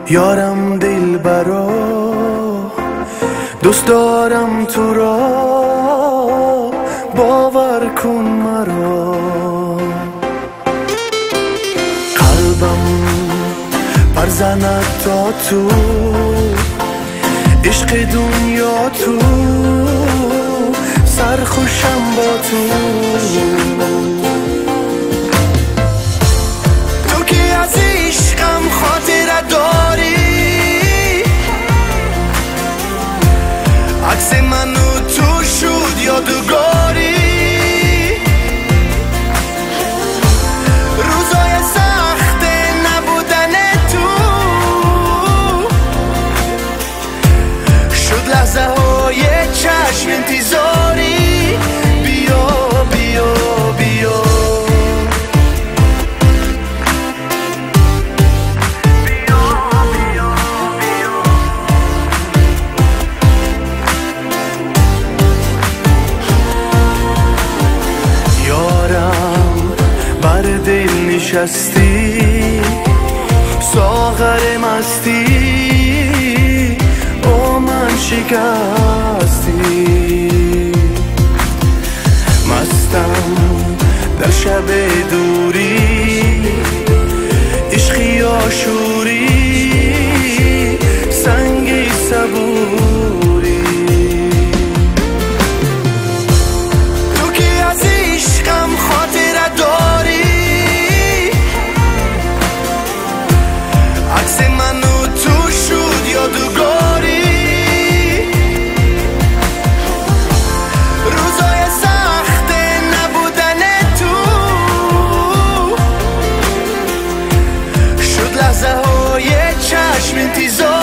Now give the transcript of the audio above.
یارم دلبرا، دوست دارم تو را، باور کن مرا. قلبم پر زند تا تو، عشق دنیا تو، سرخوشم با تو. تو که از عشقم خاطره داری، عکس منو تو شد یادگاری. روزای سخت نبودن تو شد لحظه های چشم انتظاری. بیا بیا بیا نشستی، ساغر مستی با من شکستی. مستم در شب دوری، عشقی آشوری، سنگی صبوری. تو که از عشقم خاطره داری، عکس منو تو شد یادگاری. روزای سخت نبودن تو شد لحظه های چشم انتظار.